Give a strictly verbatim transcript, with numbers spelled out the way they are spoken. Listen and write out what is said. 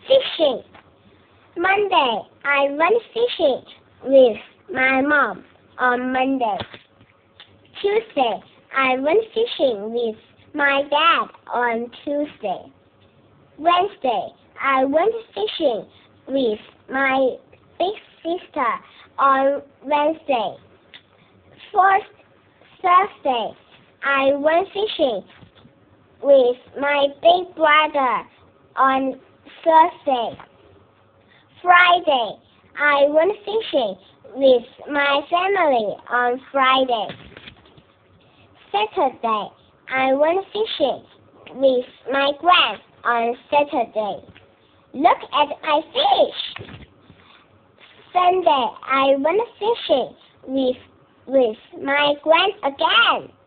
fishing. Monday, I went fishing with my mom on Monday. Tuesday, I went fishing with my dad on Tuesday. Wednesday, I went fishing with my big sister on Wednesday. Fourth, Thursday, I went fishing with my big brother on Thursday. Friday, I went fishing with my family on Friday. Saturday, I went fishing with my grand on Saturday. Look at my fish! Sunday, I went fishing with, with my grand again.